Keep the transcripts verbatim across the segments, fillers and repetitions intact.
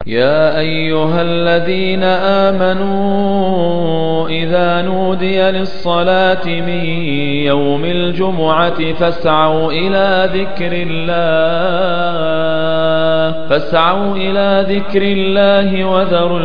يا أيها الذين آمنوا إذا نودي للصلاة من يوم الجمعة فاسعوا إلى ذكر الله فاسعوا إلى ذكر الله وذروا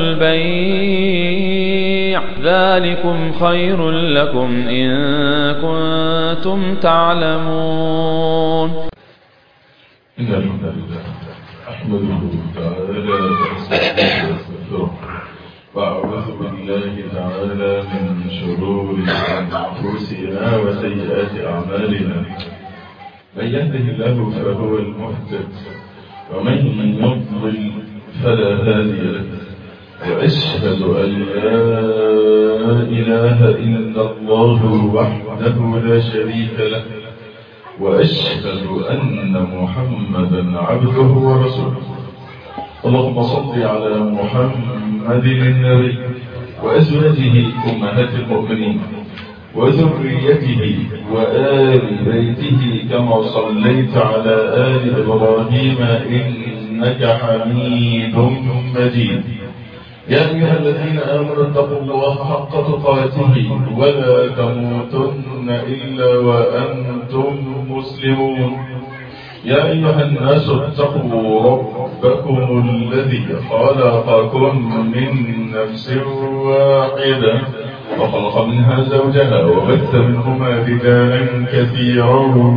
البيع ذلكم خير لكم إن كنتم تعلمون. إن الحمد لله أحمده تعالى واستغفره وأعوذ بالله تعالى من شرور أنفسنا وسيئات أعمالنا. من يهده الله فهو المهتد ومن يضلل فلا هادي له، وأشهد أن لا إله إلا الله وحده لا شريك له، وأشهد أن محمدا عبده ورسوله. اللهم صل على محمد النبي وأزواجه أمهات المؤمنين وذريته وآل بيته كما صليت على آل إبراهيم إنك حميد مجيد. يا أيها الذين آمنوا اتقوا الله حق تقاته ولا تموتن إلا وأنتم مسلمون. يا أيها الناس اتقوا ربكم الذي خلقكم من نفس واحدة وخلق منها زوجها وبث منهما رجالا كثيرا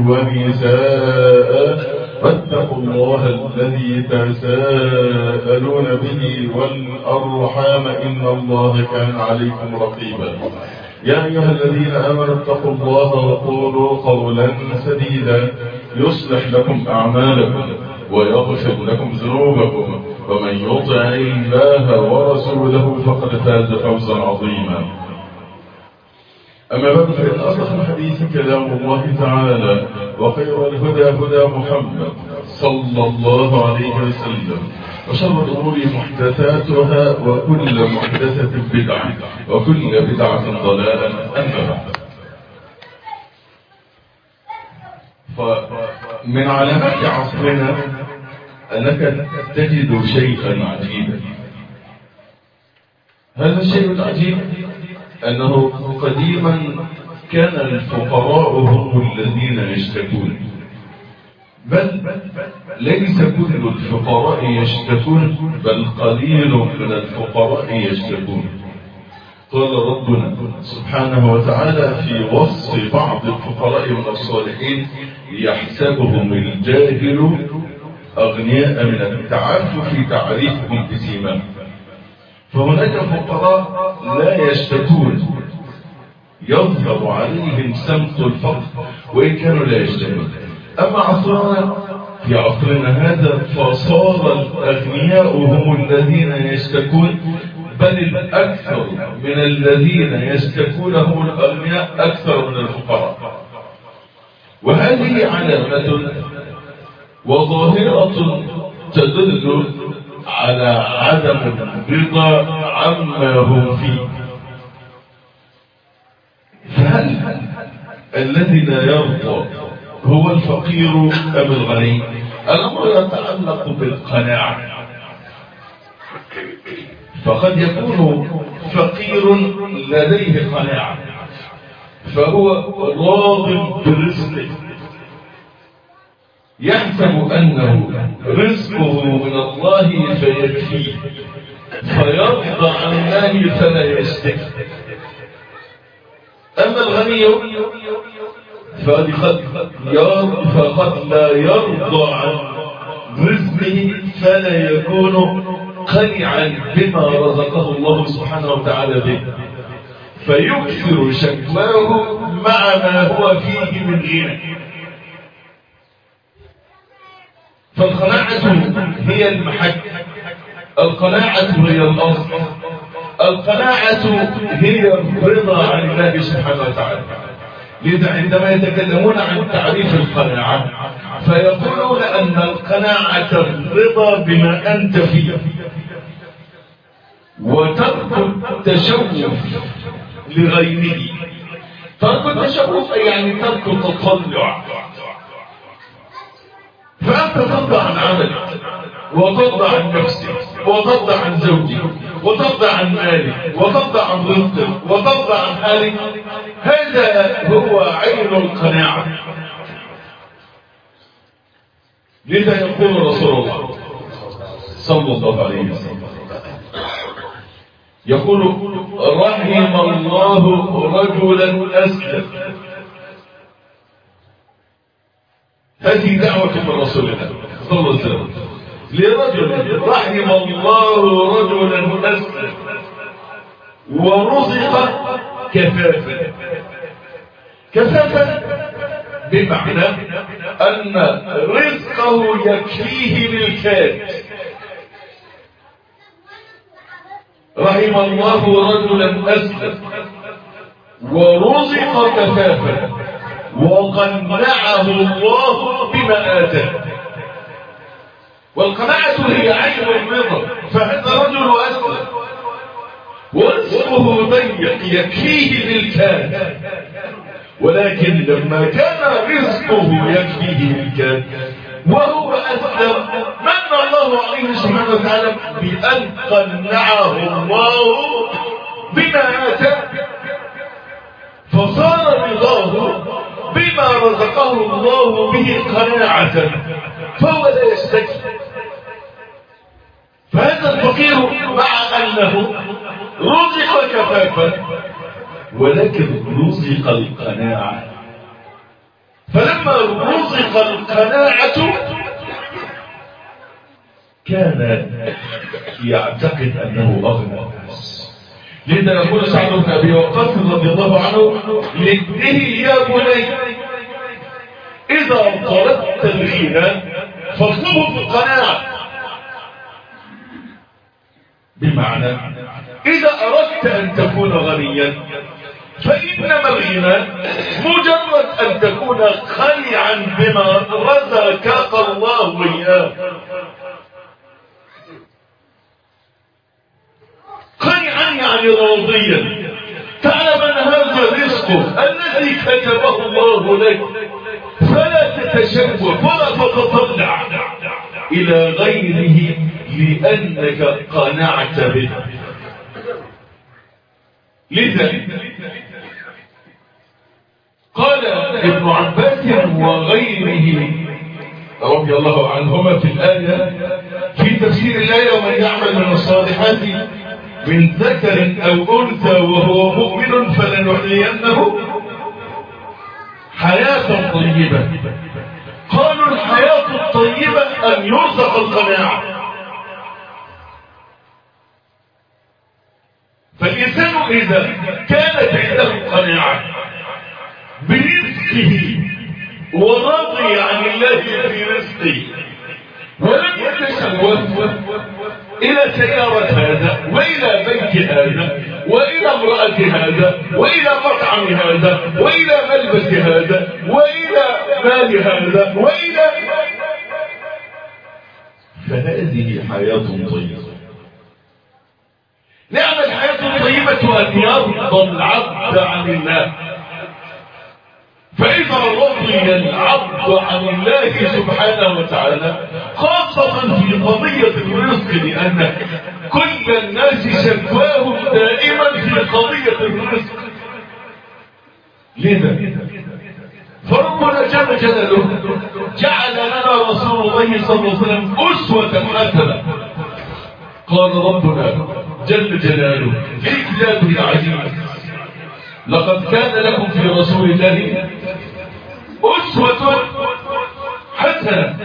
ونساء فاتقوا الله الذي تساءلون به والأرحام إن الله كان عليكم رقيبا. يا أيها الذين آمنوا اتقوا الله وقولوا قولا سديدا يصلح لكم أعمالكم ويغفر لكم ذنوبكم، ومن يطع الله ورسوله فقد فاز فوزا عظيما. أما بعد، فإن أصدق الحديث كلام الله تعالى، وخير الهدى هدى محمد صلى الله عليه وسلم، وشر الأمور محدثاتها وكل محدثة بدعة وكل بدعة ضلالة. أما بعد، فمن علامات عصرنا أنك تجد شيئا عجيبا. هذا الشيء العجيب أنه قديما كان الفقراء هم الذين يشتكون، بل ليس كل الفقراء يشتكون، بل قليل من الفقراء يشتكون. قال ربنا سبحانه وتعالى في وصف بعض الفقراء من الصالحين: يحسبهم الجاهل أغنياء من التعفف تعريفهم بسيماهم. فهناك فقراء لا يشتكون، يظهر عليهم سمت الفقر وإن كانوا لا يشتكون. أما عصرنا في عصرنا هذا فصار الأغنياء هم الذين يشتكون، بل الأكثر من الذين يشتكون هم الأغنياء أكثر من الفقراء. وهذه علامة وظاهرة تدل على عدم الرضا عما هم فيه. فهل الذي لا يرضى هو الفقير أم الغني؟ الأمر يتعلق بالقناعة. فقد يكون فقير لديه قناعة فهو راض برزقه، يحسب أنه رزقه من الله فيكفيه، فيرضى عن الله فلا يشتكي. أما الغني فقد لا يرضى عن رزقه فلا يكون قنعا بما رزقه الله سبحانه وتعالى به، فيكثر شكواه مع ما هو فيه من غنى. فالقناعة هي المحك، القناعة هي الأصل، القناعة هي الرضا عن الله سبحانه وتعالى. لذا عندما يتكلمون عن تعريف القناعة فيقولون أن القناعة الرضا بما أنت فيه وترك التشوف لغيره. ترك التشوف يعني ترك التطلع، فأنت ترضى عن عملك وترضى عن نفسك وترضى عن زوجك وترضى عن مالك وترضى عن رزقك وترضى عن حالك. هذا هو عين القناعة. لذا يقول رسول الله صلى الله عليه وسلم يقول رحم الله رجلا أسلم. هذه دعوة من رسول الله صلى الله عليه وسلم لرجل رحم الله رجلا أسلم ورزق كفافا. كفافا بمعنى أن رزقه يكفيه للكاد. رحم الله رجلا أسلم ورزق كفافا وقنعه الله بما آتاه. والقناعة هي عين الرضا. فهذا رجل أسلم ورزقه ضيق يكفيه للكاد، ولكن لما كان رزقه يكفيه للكاد وهو أسلم من الله عليه سبحانه وتعالى بأن قنعه الله بما آتاه، فصار رضاه بما رزقه الله به قناعة، فهو لا يستكفي. فهذا الفقير مع أنه رزق كفافا ولكن رزق القناعة. فلما رزق القناعة كان يعتقد أنه أغنى الناس. لذا يقول سعد بن أبي وقاص رضي الله عنه لابنه يا بني إذا طلبت الغنى فاطلبه بالقناعة. بمعنى إذا أردت أن تكون غنيا فإنما الغنى مجرد أن تكون خليعا بما رزقك الله إياه. خليعا يعني راضيا، تعلم أن هذا رزقه الذي كتبه الله لك، فلا تتشبه ولا تتطلع إلى غيره لأنك قنعت به. لذا قال ابن عباس وغيره رضي الله عنهما في الآية في تفسير الآية ومن يعمل من الصالحات من ذكر أو أنثى وهو مؤمن فلنحيينه حياة طيبة. قالوا الحياة الطيبة أن يرزق القناعة. فالإنسان إذا كانت عنده قناعة برزقه ورضي عن الله في رزقه ولم يتشوف إلى سيارة هذا وإلى بيت هذا وإلى امرأة هذا وإلى مطعم هذا وإلى ملبس هذا وإلى مال هذا وإلى، فهذه حياة طيبة. نعم الحياة الطيبة أن يرضى العبد عن الله. فإذا رضي العبد عن الله سبحانه وتعالى خاصة في قضية الرزق، لأن كل الناس شكواهم دائما في قضية الرزق. لذا فربنا جل جلاله جعل لنا رسول الله صلى الله عليه وسلم أسوة حسنة. قال ربنا جل جلاله في كتابه العزيز لقد كان لكم في رسول الله أسوة حسنة.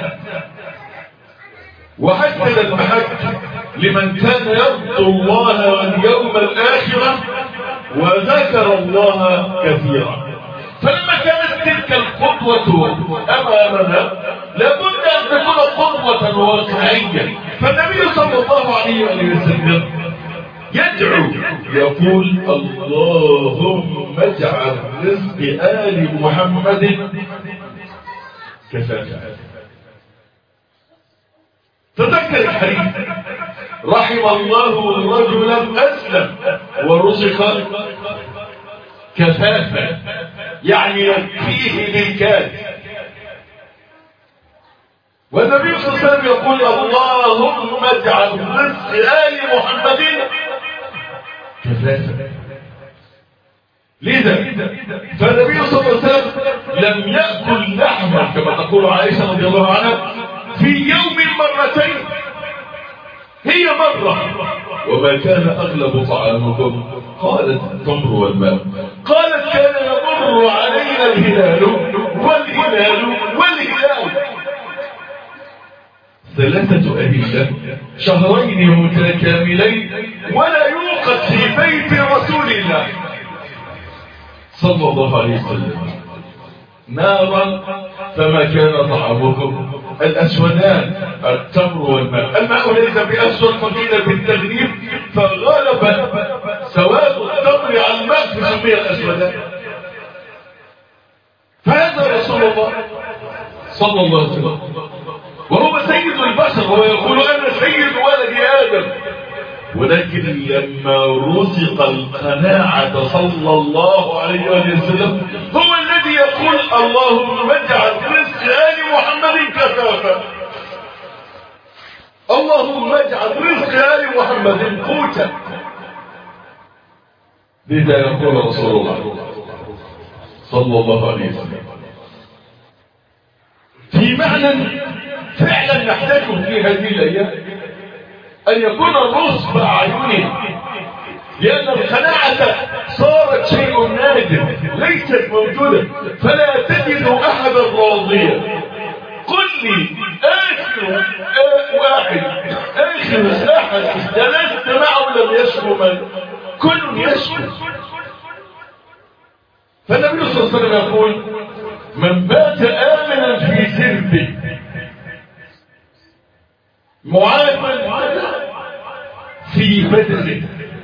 وحسن المحك لمن كان يرجو الله واليوم الآخرة وذكر الله كثيرا. فلما كانت تلك القدوة أمامنا لابد أن تكون قدوة واقعية. فالنبي صلى الله عليه وسلم يدعو يقول اللهم اجعل رزق آل محمد كفافا. تذكر الحديث رحم الله رجلا أسلم ورزق كفافا، يعني يكفيه بالكاد. والنبي صلى الله عليه وسلم يقول اللهم اجعل رزق آل محمد كفافا. لذا فالنبي صلى الله عليه وسلم لم يأكل لحما كما تقول عائشة رضي الله عنها في يوم مرتين، هي مرة. وما كان أغلب طعامكم؟ قالت التمر والماء. قالت كان يمر علينا الهلال والهلال والهلال ثلاثة أهلة شهرين متكاملين ولا يوقد في بيت رسول الله صلى الله عليه وسلم نارا فما كان طعامكم الأسودان التمر والماء. الماء ليس بأسود قليلا بالتغليف فغلب سواد التمر على الماء فسمي الأسودان. فهذا رسول الله صلى الله عليه وسلم وهو سيد البشر وهو يقول أنا سيد ولد آدم، ولكن لما رزق القناعة صلى الله عليه وسلم هو الذي يقول اللهم اجعل رزق آل محمد كفافا، اللهم اجعل رزق آل محمد قوتا. لذا يقول رسول الله صلى الله عليه وسلم في معنى فعلا نحتاجه في هذه الأيام أن يكون الرزق بأعيننا، لأن القناعة صارت شيء نادر ليست موجودة، فلا تجد أحدا راضيا. قل لي آخر واحد آخر أحد جلست معه لم يشكو من كل يشكو. فالنبي صلى الله عليه وسلم يقول من بات آمنا في سربه معافى في بدنه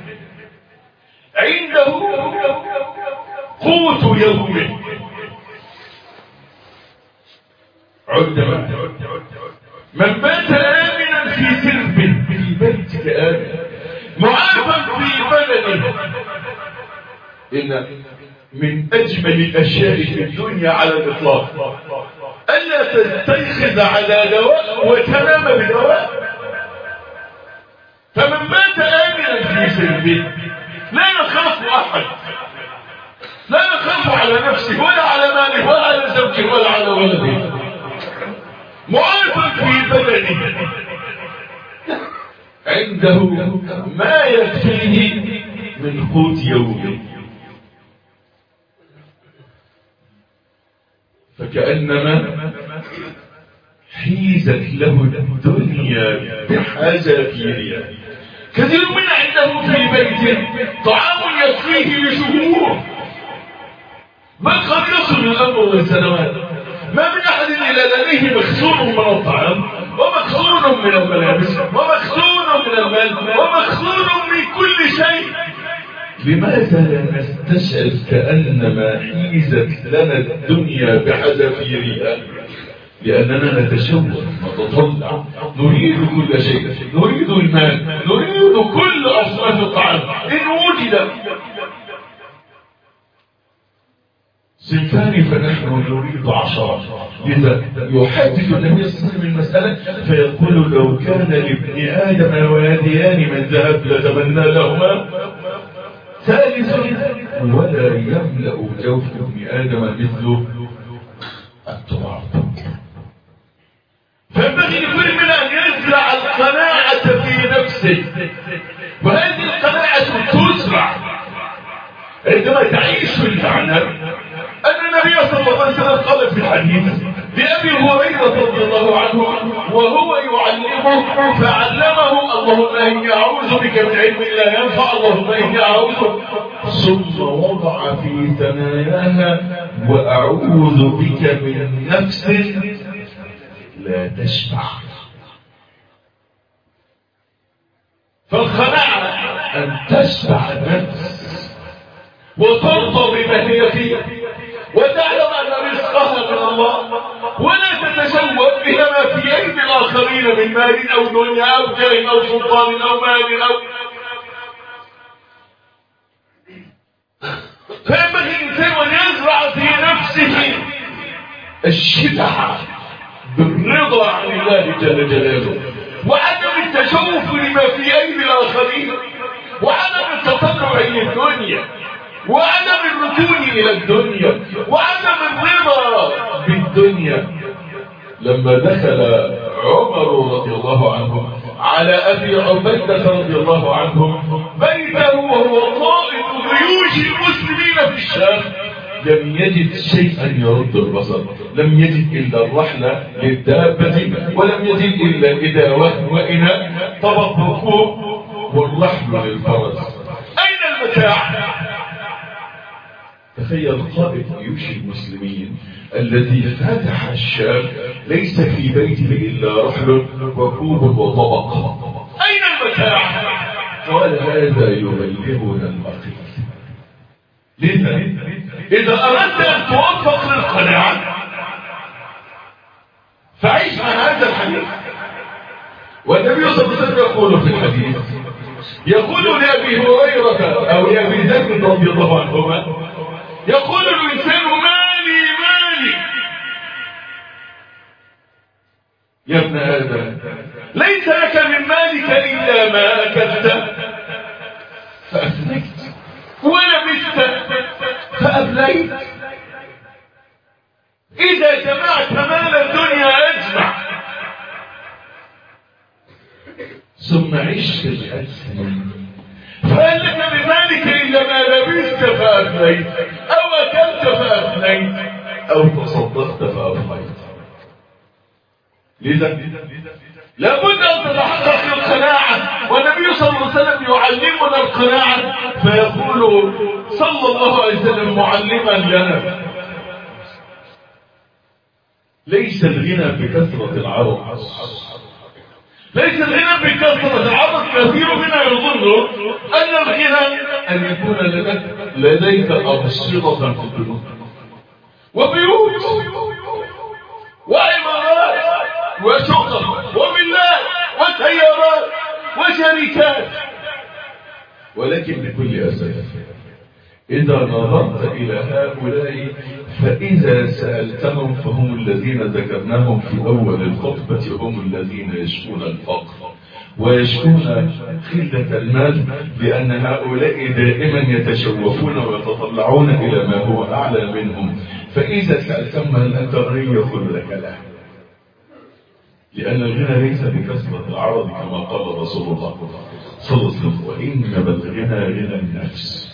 عنده قوت يومه عندما من بات آمنا في سربه في بيتك آمن معافى في بدنه. إن من أجمل الأشياء في الدنيا على الإطلاق ألا تستيقظ على دواء وتنام بدواء. فمن مات آمنا في سربه لا نخاف أحد، لا نخاف على نفسه ولا على ماله ولا على زوجه ولا على ولده، معافى في بدنه عنده ما يكفيه من قوت يومه. فكأنما حيزت له الدنيا بحذافيرها. كثير من عنده في بيته طعام يكفيه لشهور بل قد يصل الأمر لسنوات، ما من أحد إلا لديه مخزون من الطعام ومخزون من الملابس ومخزون من المال ومخزون من كل شيء. لماذا لا نستشعر كأنما حيزت لنا الدنيا بحذافيرها؟ لأننا نتشوق نتطلع نريد كل شيء، نريد المال، نريد كل أصناف الطعام إن وجد. صنفان فنحن نريد عشرة. لذا يحدث النبي صلى الله عليه وسلم المسألة فيقول لو كان لابن آدم واديان من ذهب لتمنى لهما ثالث ولا يملأ جوف ابن آدم مثل التراب. فينبغي لكل منا أن يزرع القناعة في نفسه، وهذه القناعة تزرع عندما تعيش في المعنى أن النبي صلى الله عليه وسلم قال في الحديث لأبي هريرة رضي الله عنه وهو يعلمه فعلمه اللهم إني أعوذ بك من علم لا ينفع، اللهم إني أعوذ، ثم وضع في ثناياها وأعوذ بك من نفس لا تشبع. فالقناعة أن تشبع النفس وترضى بما هي فيه وتعلم أن رزقها من الله ولا تتشوق بما في أيدي الآخرين من مال أو دنيا أو جاه أو سلطان أو مال أو. فينبغي الإنسان أن يزرع في نفسه الشبع بالرضا عن الله جل جلاله، وعدم التشوف لما في أيدي الآخرين، وعدم التطلع إلى الدنيا، وعدم الركون إلى الدنيا، وعدم الرضا بالدنيا. لما دخل عمر رضي الله عنه على أبي عبيدة رضي الله عنه بيته وهو قائد جيوش المسلمين في الشام، لم يجد شيئا يرد البصر، لم يجد إلا الرحلة للدابة، ولم يجد إلا الإداوة وإناء طبق ركوب والرحل للفرس. أين المتاع؟ تخيل قائد جيوش المسلمين الذي فتح الشام ليس في بيته إلا رحل وكوب وطبق. أين المتاع؟ قال هذا يبلغنا المقيت. لذا إذا أردت أن توفق للقناعة فعيش مع هذا الحديث. والنبي صلى الله عليه وسلم يقول في الحديث، يقول لأبي هريرة أو لأبي ذر رضي الله عنهما، يقول الإنسان مالي مالي يا ابن آدم، ليس لك من مالك إلا ما أكلت فأفنيت ولبست فأبليت. إذا جمعت مال الدنيا أجمع ثم عشت الأسنين فهل لك بمالك إلا ما لبست فأفنيت، أو أكلت فأفنيت، أو تصدقت فأفنيت. لذا لابد أن تتحقق القناعة، والنبي صلى الله عليه وسلم يعلمنا القناعة، فيقول صلى الله عليه وسلم معلما لنا: ليس الغنى بكثرة العرض، ليس الغنى بكثرة العرض. كثير منا يظن أن الغنى أن يكون لديك أبسطة في البنوك وبيوت وعمارات وشقق وفيلات وسيارات وشركات، ولكن بكل أسف إذا نظرت إلى هؤلاء فإذا سألتهم فهم الذين ذكرناهم في أول الخطبة، هم الذين يشكون الفقر ويشكون خلة المال، لأن هؤلاء دائما يتشوفون ويتطلعون إلى ما هو أعلى منهم. فإذا سألتهم هل أنت غني يقول لك لا، لأن الغنى ليس بكثرة العرض كما قال رسول الله صلى الله عليه وسلم، وإنما الغنى غنى النفس.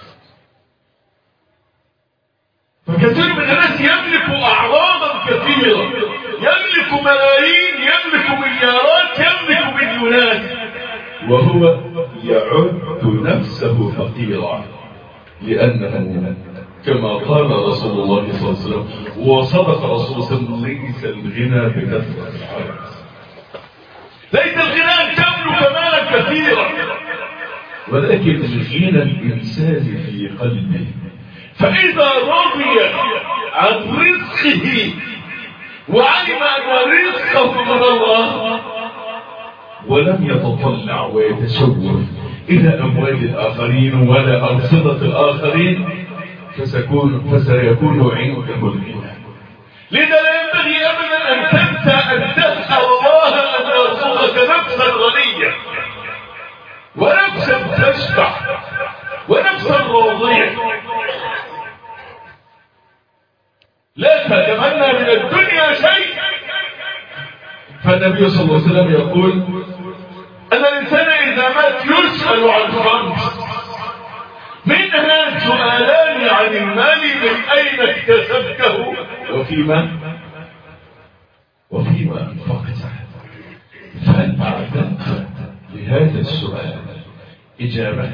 فكثير من الناس يملك أعراضا كثيرة، يملك ملايين، يملك مليارات، يملك مليونات، وهو يعد نفسه فقيرا، لأنه كما قال رسول الله صلى الله عليه وسلم، وصدق رسول الله صلى الله عليه وسلم: ليس الغنى بكثرة العرض، ليس الغنى أن تملك مالا كثيرا، ولكن الغنى الإنسان في قلبه. فإذا رضي عن رزقه وعلم أن رزقه من الله ولم يتطلع ويتشوف إلى أموال الآخرين ولا أرصدة الآخرين فسيكون, فسيكون عنده الغنى. لذا لا ينبغي أبدا أن تنسى أن تسأل الله أن يرزقك نفسا غنية ونفسا تشبع ونفسا راضية. لا تتمنى من الدنيا شيء. فالنبي صلى الله عليه وسلم يقول أن الإنسان إذا مات يسأل عن خمس، منها سؤالان عن المال: من أين اكتسبته وفيما وفيما أنفقته. فهل أعددت لهذا السؤال إجابة؟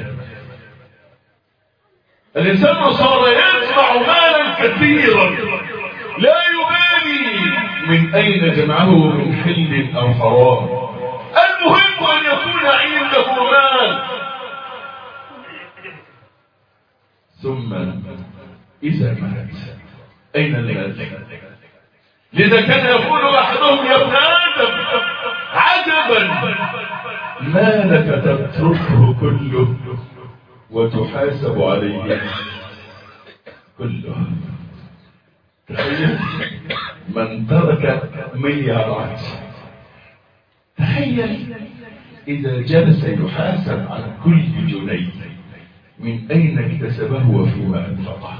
الإنسان صار يجمع مالا كثيرا لا يبالي من أين جمعه، من حل أو حرام، المهم أن يكون عنده مال. ثم إذا مات أين المال؟ لذا كان يقول أحدهم: يا ابن آدم عجبا ما لك تتركه كله وتحاسب عليه كله. تخيل من ترك مليارات. تخيل إذا جلس يحاسب عن كل جنيه من أين اكتسبه وفيما أنفقه.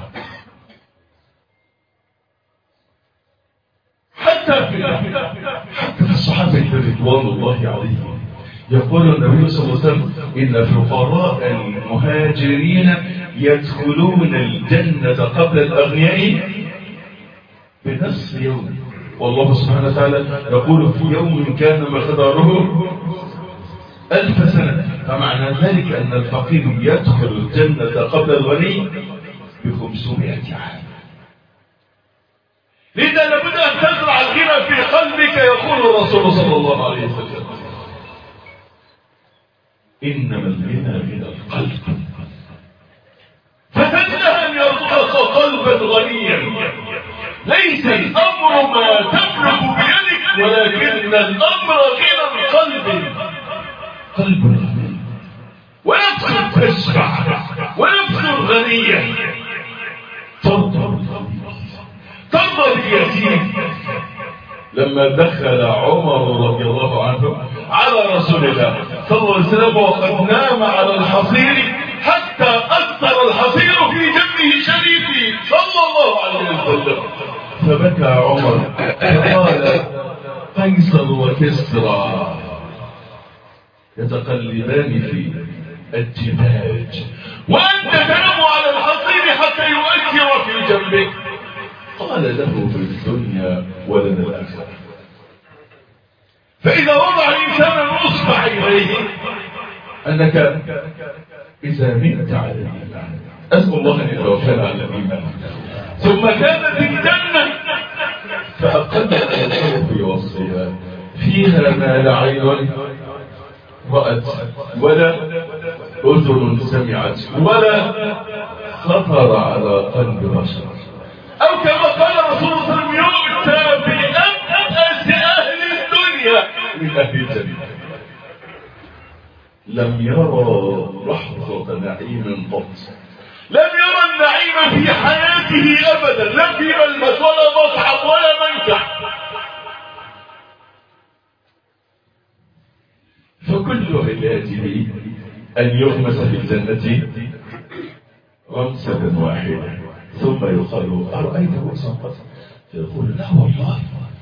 حتى في حتى في الصحابة رضوان الله عليهم يقول النبي صلى الله عليه وسلم إن فقراء المهاجرين يدخلون الجنة قبل الأغنياء بنصف يوم، والله سبحانه وتعالى يقول في يوم كان مقداره ألف سنة. فمعنى ذلك أن الفقير يدخل الجنة قبل الغني بخمسمائة عام. لذا لابد أن تزرع الغنى في قلبك. يقول الرسول صلى الله عليه وسلم إنما الغنى من القلب، فتنه أن يرزقك قلبا غنيا. ليس الأمر ما تملك بيدك، ولكن الأمر غنى القلب. قلب غني ونفس تشبع ونفس غنية. ترضى ترضى باليتيم. لما دخل عمر رضي الله عنه على رسول الله صلى الله عليه وسلم وقد نام على الحصير حتى أثر الحصير في جنبه الشريف صلى الله عليه وسلم، فبكى عمر فقال قيصر وكسرى يتقلبان في الجباج وأنت تنام على الحصير حتى يؤثر في جنبك. قال له في الدنيا ولد الآخرة. فإذا وضع الإنسان الأصبع إليه أنك إذا مت على الإيمان، أسأل الله أن يتوفانا على الإيمان، ثم كانت الجنة فأقل الخوف والصيام فيها ما لا عين رأت ولا أذن سمعت ولا خطر على قلب بشر، أو كما قال رسول الله صلى الله عليه وسلم يؤتى بأبأس أهل الدنيا من أهل الجنة. لم يرى لحظة نعيم قط، لم يرى النعيم في حياته أبدا، لا في ملمس ولا مصعب ولا منكح. فكل علاجه أن يغمس في الجنة غمسة واحدة، ثم يقال أرأيت غمسا قط؟ فيقول لا والله،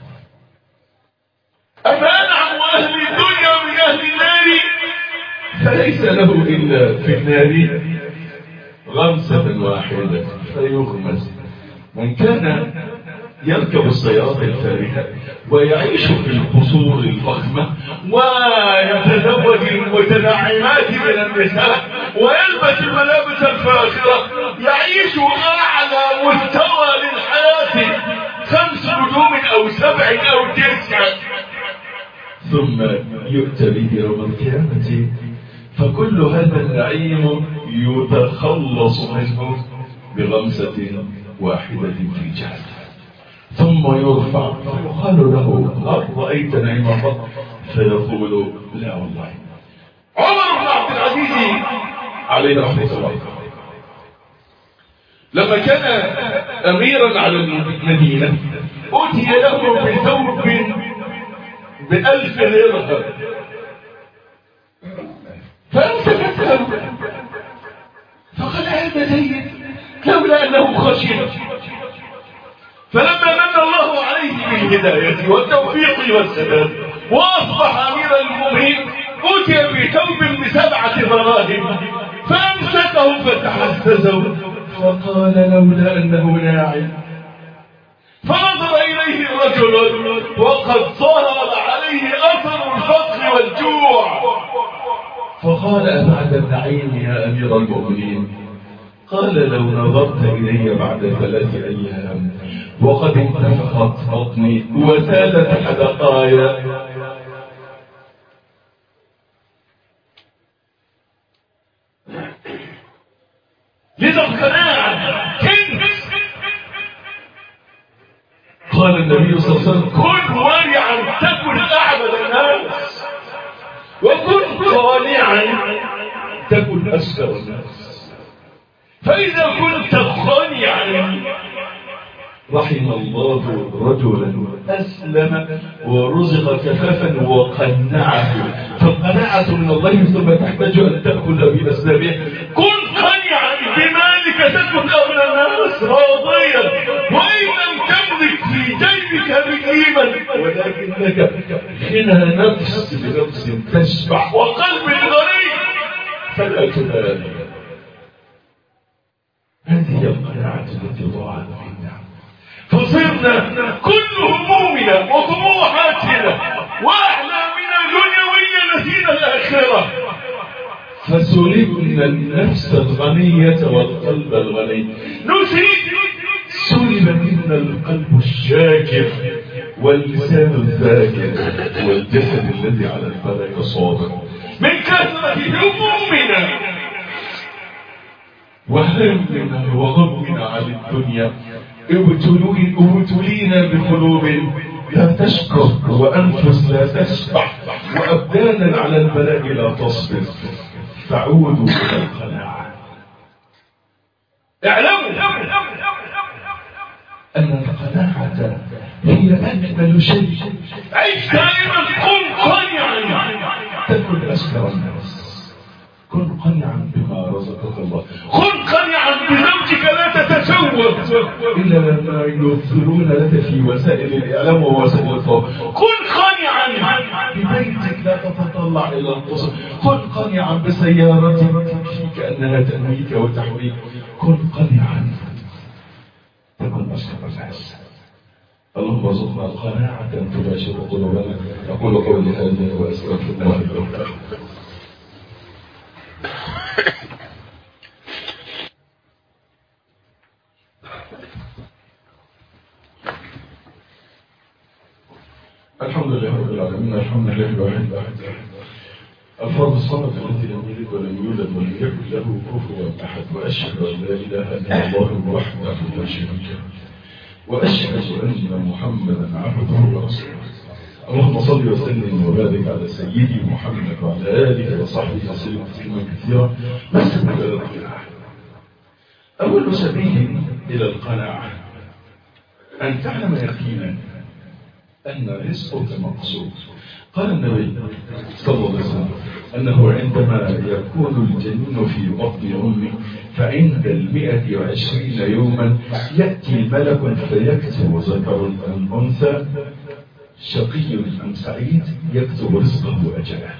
أفأنعم أهل الدنيا من أهل النار؟ فليس له إلا في النار غمسة واحدة فيغمس. من كان يركب السيارات الفارهة ويعيش في القصور الفخمة ويتزوج المتنعمات من النساء ويلبس الملابس الفاخرة، يعيش أعلى مستوى للحياة، خمس نجوم أو سبع أو تسع، ثم يؤتى به يوم القيامة فكل هذا النعيم يتخلص منه بغمسة واحدة في جهنم، ثم يرفع فيقال له هل رأيت نعيما قط؟ فيقول لا والله. عمر بن عبد العزيز عليه رحمة الله لما كان أميرا على المدينة أتي له بثوب بألف درهم، فأمسك الثوب فقال هذا جيد لولا أنه خشن. فلما من الله عليه بالهداية والتوفيق والسداد وأصبح أمير المؤمنين أتي بثوب بسبعة دراهم فأمسكه فتحسسه فقال لولا أنه ناعم. فنظر إليه رجل وقد ظهر عليه أثر الفقر والجوع فقال أبعد النعيم يا أمير المؤمنين؟ قال لو نظرت إلي بعد ثلاث أيام وقد انتفخت بطني وسالت حدقايا لذا القناعة كنز. قال النبي صلى الله عليه وسلم كن ورعا تكن أعبد الناس، وكن قانعا تكن أسكر الناس. فإذا كنت قانعا رحم الله رجلا أسلم ورزق كفافا وقنعه، فالقناعة من الله ثم تحتاج أن تأخذ بأسبابها. كن قنعا بمالك تكن أغنى الناس راضيا، وإن لم تملك في جيبك بقيمة، ولكنك حين نفس بنفس تشبع وقلب غريب فلا تبالي. هذه القناعة التي ضاعت فينا، فصرنا كل همومنا وطموحاتنا وأحلامنا دنيوية نسينا الآخرة، فسلبنا النفس الغنية والقلب الغني، نسيت سلب منا القلب الشاكر واللسان الذاكر والجسد الذي على الفلك صابر من كثرة همومنا وهمنا وغمنا عن الدنيا. ابتلينا بقلوب لا تشكر وأنفس لا تشبع وأبدانا على البلاء لا تصبر، فعودوا إلى القناعة. اعلموا أن القناعة هي أجمل شيء. عيش دائما كن قنعا تكن أشكر الناس، كن قنعا بما رزقك الله، كن قنعا بزوجك لا تتشوف إلا لما يوفرون لك في وسائل الإعلام ووسائل الفوق، كن قنعا ببيتك لا تتطلع إلى القصر، كن قنعا بسيارتك تكفيك أنها تأويك وتحويك، كن قنعا تكن أشكر الناس. اللهم ارزقنا القناعة تباشر قلوبنا. أقول قولي هذا وأستغفر الله لكم. الحمد لله رب العالمين، الحمد لله الواحد الأحد الفرد الصمد الذي لم يلد ولم يولد ولم يكن له كفوا أحد، وأشهد أن لا إله إلا الله وحده لا شريك له، وأشهد أن محمدا عبده ورسوله. اللهم صل وسلم وبارك على سيدي محمد وعلى آله وصحبه وسلم تسليما كثيرا. ما السبب إلى القناعة؟ أول سبيل إلى القناعة أن تعلم يقينا أن رزقك مقصود. قال النبي صلى الله عليه وسلم أنه عندما يكون الجنين في بطن أمه فعند المئة وعشرين يوما يأتي ملك فيكتب ذكر أم أنثى، شقي أم سعيد، يكتب رزقه وأجله.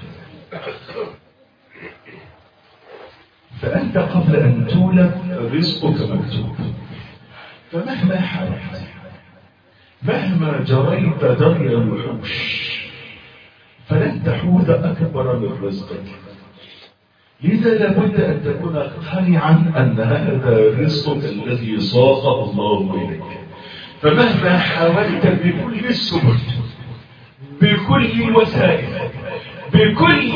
فأنت قبل أن تولد رزقك مكتوب، فمهما حاولت مهما جريت جري الوحوش فلن تحوز أكبر من رزقك. لذا لابد أن تكون قانعا أن هذا رزقك الذي صاغه الله إليك، فمهما حاولت بكل السبل بكل الوسائل بكل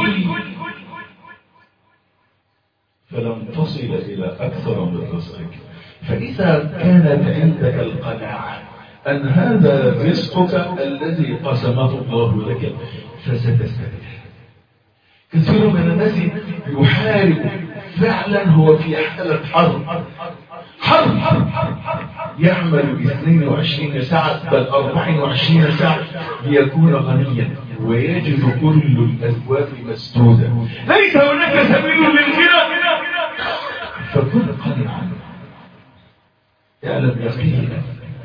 فلم تصل إلى أكثر من رزقك. فإذا كانت عندك القناعة أن هذا رزقك الذي قسمه الله لك فستستريح. كثير من الناس يحارب فعلا، هو في حالة حرب حرب يعمل اثنين وعشرين ساعة بل أربع وعشرين ساعة ليكون غنيا ويجد كل الأبواب مسدودة، ليس هناك سبيل للغنى. فكن قنعا، اعلم يقينا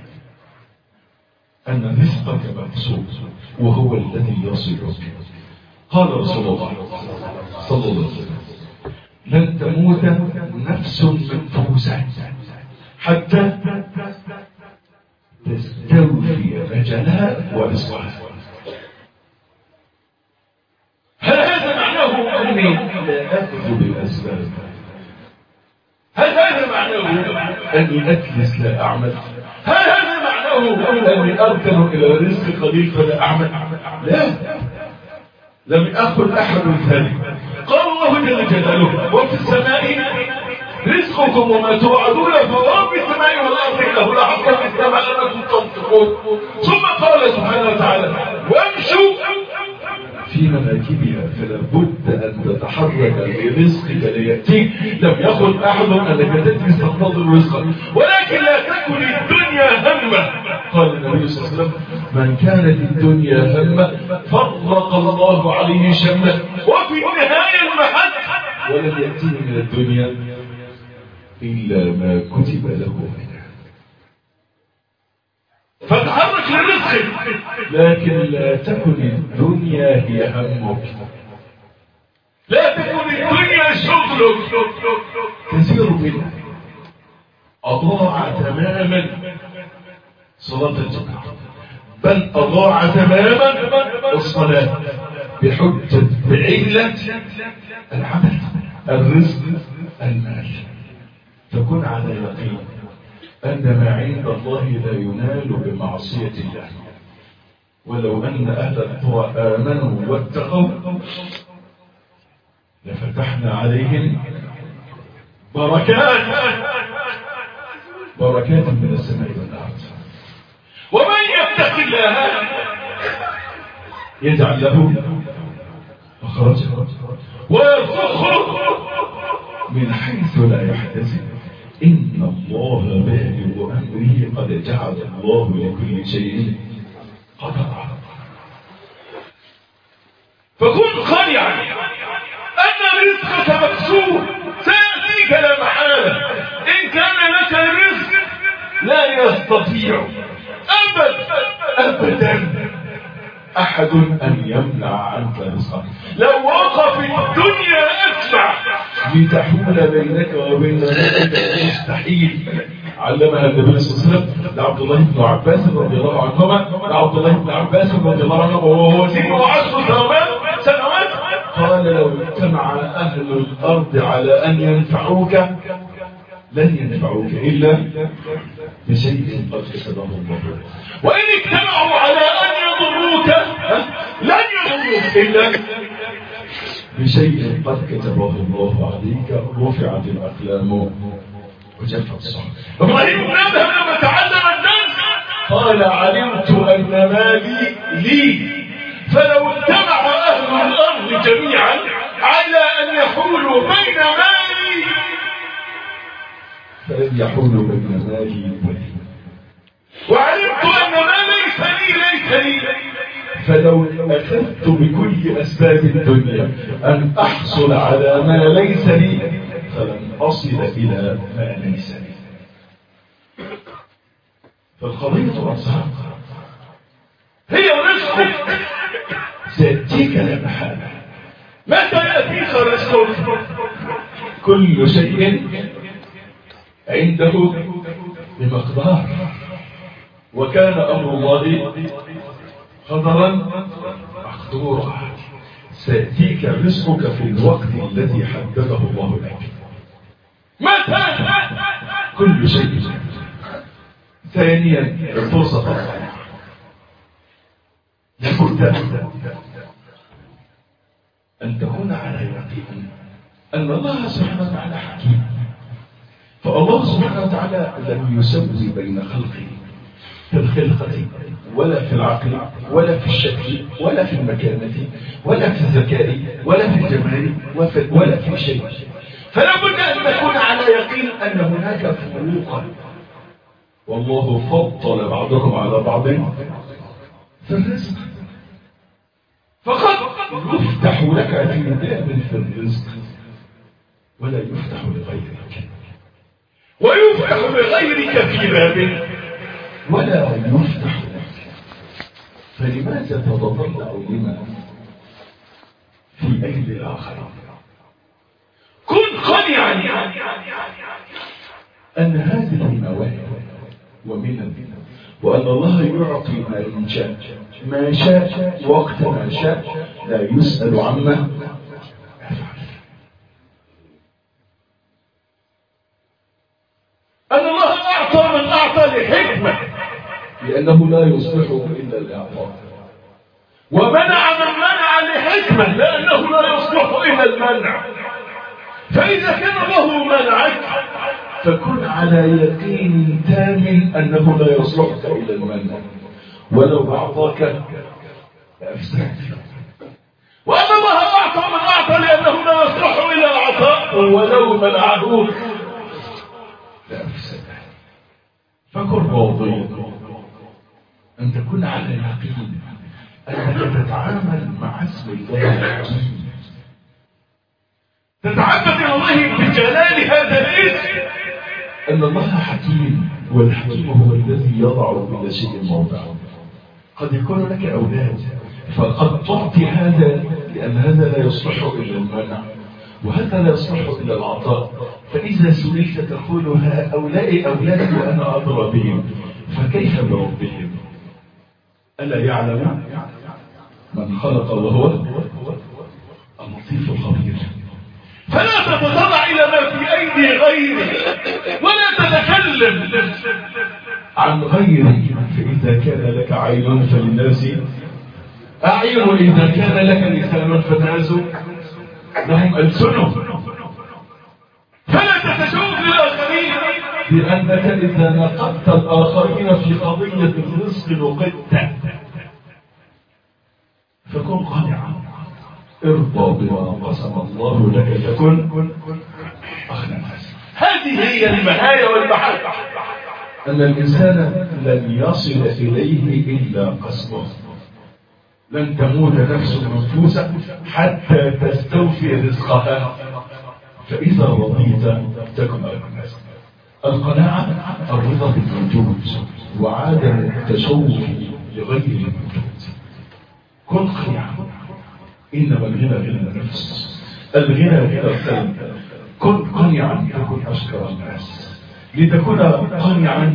أن رزقك مقصود وهو الذي يصلك. قال رسول الله صلى الله عليه وسلم لن تموت نفس منفوسة حتى تستوفي أجلها ورزقها. هل هذا معناه أني لا أخذ بالأسباب؟ هل هذا معناه أني أجلس لا أعمل؟ هل هذا معناه أني أركن إلى رزق قليل فلا أعمل؟ لا، لم أقل أحد ذلك. قال الله جل جلاله وفي السماء رزقكم وما توعدون فرب السماء والأرض له لحظة في السماء أنكم تنطقون. ثم قال سبحانه وتعالى وامشوا في مناكبها فلا بد أن تتحرك برزقك ليأتيك. لم يقل أحد أنك تجلس تنتظر رزقك، ولكن لا تكن الدنيا همة النبي صلى الله عليه وسلم من كانت الدنيا همه فرق الله عليه شمله وفي النهاية المحك ولم يأتيه من الدنيا إلا ما كتب له منها. فتحرك لرزقك، لكن لا تكن الدنيا هي همك، لا تكن الدنيا شغلك. كثير منها أضاع تماما صلاة الجمعة، بل أضاع تماما الصلاة بحجة بعلة العمل، الرزق، المال. فكن على يقين أن ما عند الله لا ينال بمعصية الله. ولو أن أهل القرى آمنوا واتقوا لفتحنا عليهم بركات بركات من السماء والأرض. ومن يتق الله يجعل له مخرجا ويرزقه من حيث لا يحتسب إن الله بالغ أمره قد جعل الله لكل شيء قدرا. فكن قانعا أن رزقك مكسور سيأتيك لا محالة. إن كان لك الرزق لا يستطيع أبدا أبدا أحد أن يمنع عنك رزقك. لو وقف الدنيا أسمع لتحول بينك وبين رزقك مستحيل. علمها النبي صلى الله عليه وسلم لعبد الله بن عباس رضي الله عنهما لعبد الله بن عباس رضي الله عنهما وهو سنه عشر سنوات قال لو اجتمع أهل الأرض على أن ينفعوك لن ينفعوك إلا بشيء قد كتبه الله، وإن اجتمعوا على أن يضروك لن يضروك إلا بشيء قد كتبه الله عليك. رفعت الأقلام وجفت الصحف. إبراهيم بن أدهم لما تعلم الدرس قال علمت أن مالي لي، فلو اجتمع أهل الأرض جميعا على أن يحولوا بين مالي فلن يحولوا بين مالي ولي، وعلمت أن ما ليس لي ليس لي، فلو أخذت بكل أسباب الدنيا أن أحصل على ما ليس لي فلن أصل إلى ما ليس لي. فالقضية أصعب، هي رزقك سيأتيك لا محالة. متى يأتيك رزقك؟ كل شيء عنده بمقدار، وكان أمر الله قدرا مقدورا. سيأتيك رزقك في الوقت الذي حدده الله لك. متى؟ كل شيء. ثانيا الفرصة لابد أن تكون على يقين أن الله سبحانه وتعالى حكيم. فالله سبحانه وتعالى لم يسوي بين خلقه في الخلقة ولا في العقل ولا في الشكل ولا في المكانة ولا في الذكاء ولا في الجمال ولا في شيء. فلا بد أن تكون على يقين أن هناك فروقا، والله فضل بعضكم على بعض في الرزق. فقد يفتح لك في باب في الرزق ولا يفتح لغيرك، ويفتح لغيرك في باب ولا يفتح لك. فلماذا تتطلع لما في أيدي الآخر؟ كن قنعا أن هذه المواهب ومنن، وأن الله يعطي ما شاء ما شاء وقت ما شاء، لا يسأل عما يفعل. أن الله أعطى من أعطى لحكمة، لأنه لا يصلح إلا الإعطاء، ومنع من منع لحكمة، لأنه لا يصلح إلا المنع. فإذا كان الله منعك فكن على يقين تام أنه لا يصلحك إلا المنع، ولو أعطاك لأفسدك. وأن الله أعطى من أعطى لأنه لا يصلح إلا العطاء، ولو منعه لأفسدك. فكن راضيا أن تكون على يقين أنك تتعامل مع اسم الله الحكيم، تتعبد إلى الله بجلال هذا الاسم، أن الله حكيم، والحكيم هو الذي يضع كل شيء موضعه. قد يكون لك أولاد فقد تعطي هذا لأن هذا لا يصلح إلا المنع، وهذا لا يصلح إلا العطاء. فإذا سئلت تقول هؤلاء أولادي وأنا أدرى بهم، فكيف بربهم؟ ألا يعلم من خلق وهو اللطيف الخبير. فلا تتطلع إلى ما في أيدي غيرك ولا تتكلم عن غيرك، فإذا كان لك عين فللناس أعين، وإذا كان لك لسان فالناس لهم ألسنة. فلا تتشوف للآخرين، لأنك إذا نقدت الآخرين في قضية الرزق نقدت. فكن قانعا، ارضى بما قسم الله لك تكن أغنى الناس. هذه هي المهاية والمحبة، أن الإنسان لن يصل إليه إلا قسمه. لن تموت نفس منفوسة حتى تستوفي رزقها، فإذا رضيت تكن أغنى الناس. القناعة الرضا بالوجود وعدم التشوف لغير الوجود. كن قناعا، إنما الغنى غنى النفس، الغنى غنى القلب. كن قناعا تكن أشكر الناس. لتكون قناعا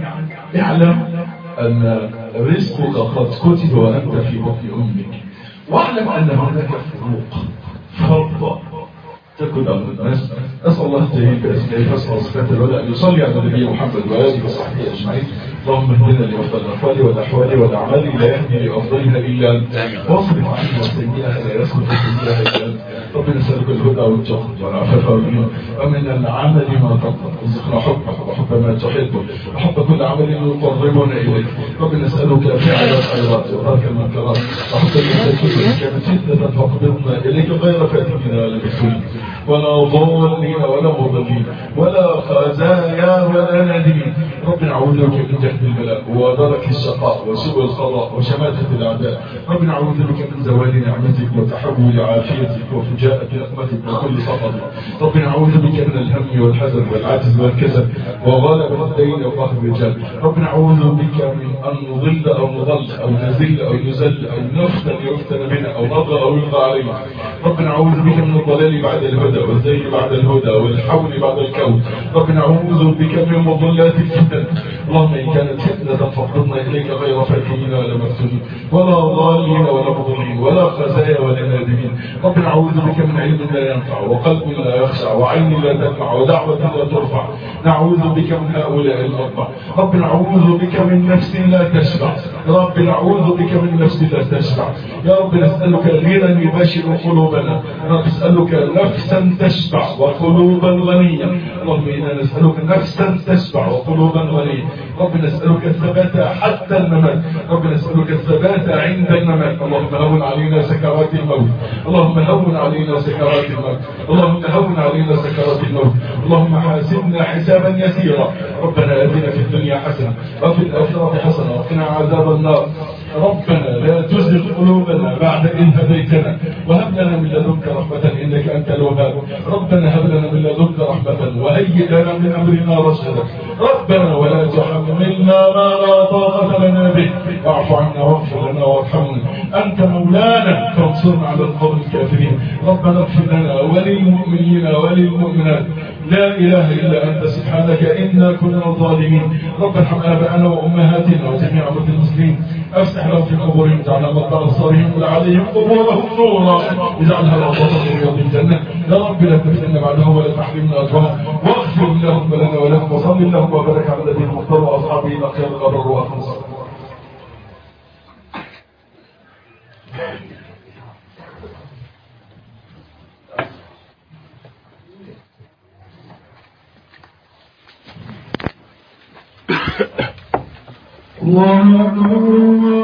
اعلم أن رزقك قد كتب وأنت في بطن أمك، واعلم أن هناك فروق فرض تكن أمر الناس. أسأل الله الجليل بأسمائه الحسنى وصفاته العلى أن يصلي على النبي محمد وآله وصحبه أجمعين. اللهم اهدنا لأفضل الأقوال والأحوال والأعمال، لا يهدي لأفضلها إلا أنت، واصرف عنها وسيئها لا يصرف سيئها إلا أنت. ربنا نسألك الهدى والتقى والعفاف والغنى، ومن العمل ما ترضى، وارزقنا حبك وحب ما تحبه وحب كل عمل يقربنا إليك. ربنا نسألك فعل الخيرات وترك المنكرات وحب المساكين، كانت فتنة فاقبضنا إليك غير فاتنين ولا مفتونين ولا ضالين ولا مضلين ولا خزايا ولا نادمين. ربنا أعوذ بك من جهد البلاء ودرك الشقاء وسوء القضاء وشماتة الأعداء. ربنا أعوذ بك من زوال نعمتك وتحول عافيتك وفجاءة نقمتك وكل سخط. ربنا أعوذ بك من الهم والحزن والعجز والكسل وغلبة الدين وقهر الرجال. ربنا أعوذ بك من أن نضل أو نضل أو نزل أو نزل أو نفتن يفتن بنا أو نضل أو يلقى علينا. ربنا أعوذ بك من الضلال بعد الهدى والزيغ بعد الهدى والحول بعد الكون. ربنا أعوذ بك من مضلات الفتن. اللهم إن كانت فتنة فاقبضنا إليك غير فاتنين ولا مفتونين ولا ضالين ولا مضلين ولا خزايا ولا نادمين. ربنا أعوذ بك من علم لا ينفع وقلب لا يخشع وعين لا تدمع ودعوة لا ترفع. نعوذ بك من هؤلاء الأربع. ربنا أعوذ بك من نفس لا تشبع. ربنا أعوذ بك من نفس لا تشبع. يا رب نسألك غنى يباشر قلوبنا. رب نسألك نفسا تشبع وقلوبا غنية. اللهم إنا نسألك نفسا تشبع وقلوبا غنية. رب نسألك الثبات حتى الممات. رب نسألك الثبات عند الممات. اللهم هون علينا سكرات الموت. اللهم هون علينا سكرات الموت. اللهم هون علينا سكرات الموت. اللهم حاسبنا حسابا يسيرا. ربنا آتنا في الدنيا حسنة وفي الآخرة حسنة وقنا عذاب النار. ربنا لا تزغ قلوبنا بعد إذ هديتنا وهب لنا من لدنك رحمة إنك أنت الوهاب. ربنا هب لنا من لدنك رحمة وهيئ لنا من أمرنا رشدا. ربنا ولا تحملنا ما لا طاقة لنا به واعف عنا واغفر لنا وارحمنا أنت مولانا فانصرنا على القوم الكافرين. ربنا اغفر لنا وللمؤمنين وللمؤمنات لا إله إلا أنت سبحانك إنا كنا ظالمين. رب ارحم آباءنا وأمهاتنا وجميع أمة المسلمين. أفسح لهم في قبورهم اجعلنا مقدار أبصارهم ولعليهم قبورهم نورا اجعلها روضة من رياض الجنة. يا رب لا تفتنا بعدهم ولا تحرمنا أجرهم واغفر اللهم لنا ولهم وصل اللهم وبارك على النبي المختار وأصحابه الأخيار الأبرار وأخلص. الله أكبر.